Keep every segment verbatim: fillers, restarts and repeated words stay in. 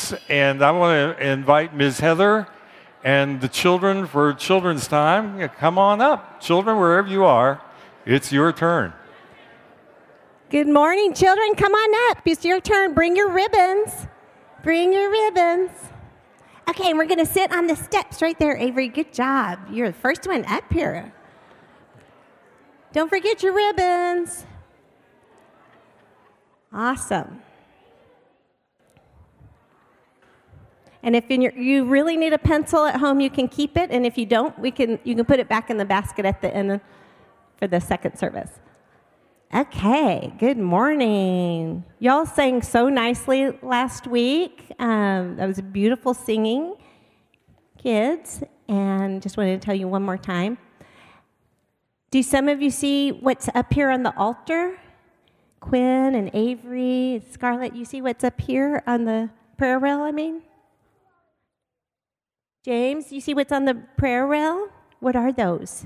seats, and I want to invite Miz Heather and the children for children's time. Come on up. Children, wherever you are, it's your turn. Good morning, children. Come on up. It's your turn. Bring your ribbons. Bring your ribbons. Okay, we're going to sit on the steps right there, Avery. Good job. You're the first one up here. Don't forget your ribbons. Awesome. And if in your, you really need a pencil at home, you can keep it. And if you don't, we can you can put it back in the basket at the end for the second service. Okay, good morning. Y'all sang so nicely last week. Um, that was beautiful singing, kids. And just wanted to tell you one more time. Do some of you see what's up here on the altar? Quinn and Avery, Scarlett, you see what's up here on the prayer rail, I mean? James, you see what's on the prayer rail? What are those?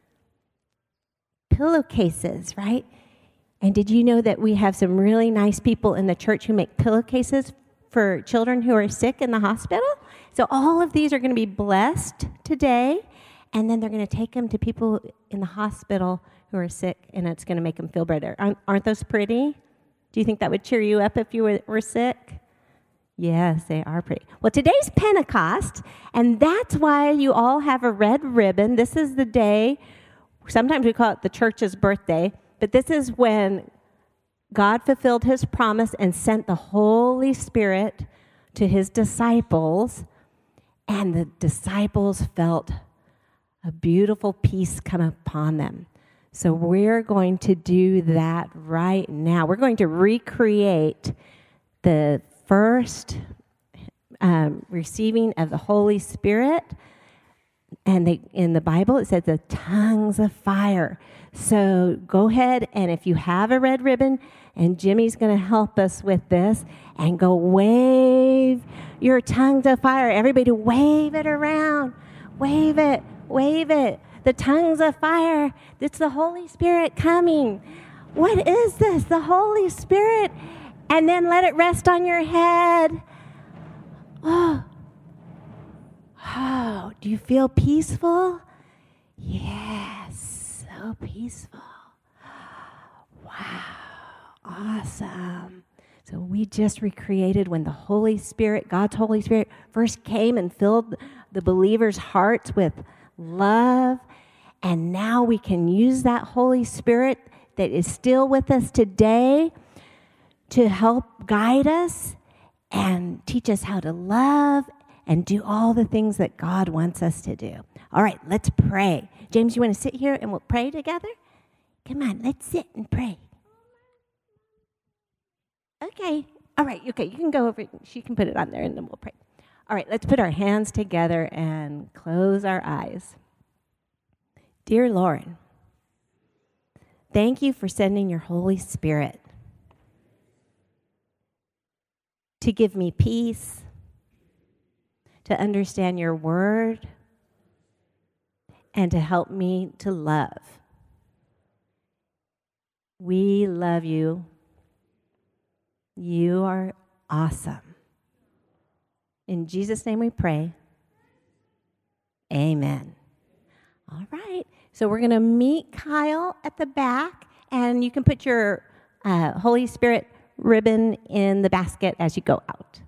Pillowcases, right? And did you know that we have some really nice people in the church who make pillowcases for children who are sick in the hospital? So all of these are going to be blessed today, and then they're going to take them to people in the hospital who are sick, and it's going to make them feel better. Aren't, aren't those pretty? Do you think that would cheer you up if you were, were sick? Yes, they are pretty. Well, today's Pentecost, and that's why you all have a red ribbon. This is the day, sometimes we call it the church's birthday, but this is when God fulfilled his promise and sent the Holy Spirit to his disciples, and the disciples felt a beautiful peace come upon them. So we're going to do that right now. We're going to recreate the first um, receiving of the Holy Spirit. And they, in the Bible, it says the tongues of fire. So go ahead, and if you have a red ribbon, and Jimmy's going to help us with this, and go wave your tongues of fire. Everybody wave it around. Wave it, wave it. The tongues of fire. It's the Holy Spirit coming. What is this? The Holy Spirit. And then let it rest on your head. Oh. Oh, do you feel peaceful? Yes, so peaceful. Wow, awesome. So we just recreated when the Holy Spirit, God's Holy Spirit, first came and filled the believers' hearts with love. And now we can use that Holy Spirit that is still with us today to help guide us and teach us how to love and do all the things that God wants us to do. All right, let's pray. James, you want to sit here and we'll pray together? Come on, let's sit and pray. Okay. All right, okay, you can go over. She can put it on there and then we'll pray. All right, let's put our hands together and close our eyes. Dear Lord, thank you for sending your Holy Spirit to give me peace, to understand your word, and to help me to love. We love you. You are awesome. In Jesus' name we pray. Amen. All right. So we're going to meet Kyle at the back, and you can put your uh, Holy Spirit ribbon in the basket as you go out.